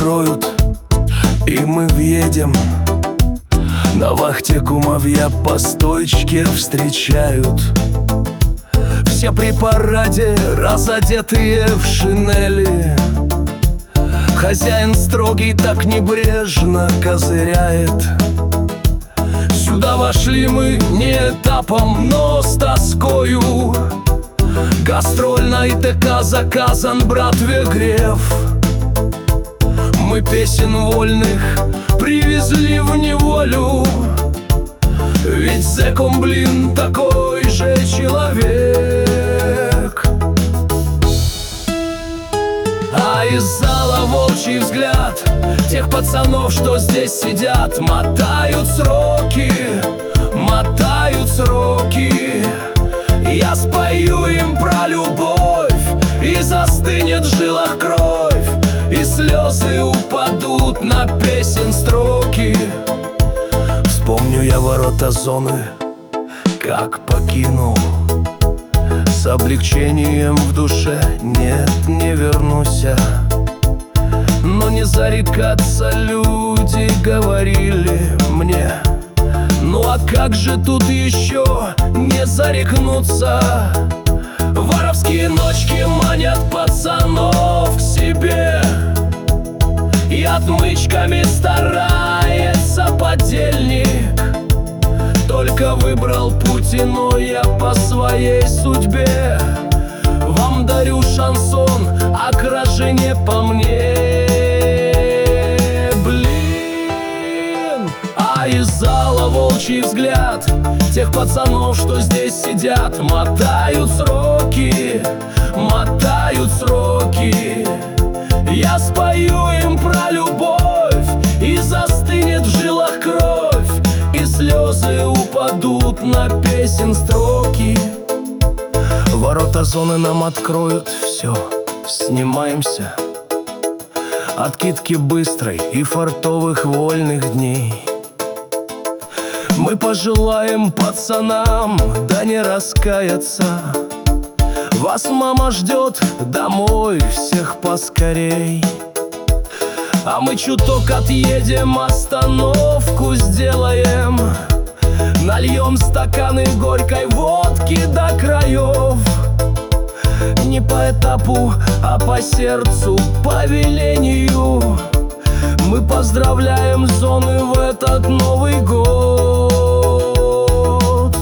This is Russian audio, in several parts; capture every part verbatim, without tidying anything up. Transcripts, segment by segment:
откроют, и мы въедем. На вахте кумовья по стойчке встречают. Все при параде, разодетые в шинели. Хозяин строгий так небрежно козыряет. Сюда вошли мы не этапом, но с тоскою. Гастрольный ТК заказан братве Греф. Мы песен вольных привезли в неволю, ведь зэк он, блин, такой же человек. А из зала волчий взгляд тех пацанов, что здесь сидят, мотают сроки, мотают сроки. Я спою им про любовь, и застынет в жилах кровь, и слезы упадут на песен строки. Вспомню я ворота зоны, как покинул. С облегчением в душе, нет, не вернусь. Но не зарекаться люди говорили мне. Ну а как же тут еще не зарекнуться? Воровские ночки манят пацанов к себе, и отмычками старается подельник. Только выбрал путь иной я по своей судьбе. Вам дарю шансон, а кражи не по мне. Блин, а из зала волчий взгляд тех пацанов, что здесь сидят, мотают сроки, мотают сроки. Я спою им про любовь, и застынет в жилах кровь, и слезы упадут на песен строки. Ворота зоны нам откроют, все, снимаемся. Откидки быстрой и фартовых вольных дней. Мы пожелаем пацанам, да не раскаяться. Вас мама ждет домой всех поскорей. А мы чуток отъедем, остановку сделаем. Нальем стаканы горькой водки до краев. Не по этапу, а по сердцу, по велению. Мы поздравляем зоны в этот Новый год.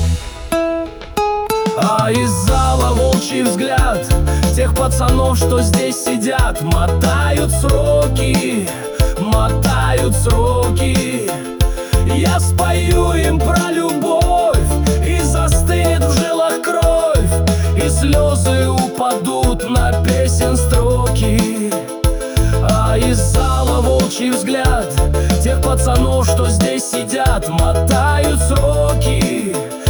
А из зала волчий взгляд тех пацанов, что здесь сидят, мотают сроки, мотают сроки. Я спою им про любовь, и застынет в жилах кровь, и слезы упадут на песен строки. А из зала волчий взгляд тех пацанов, что здесь сидят, мотают сроки,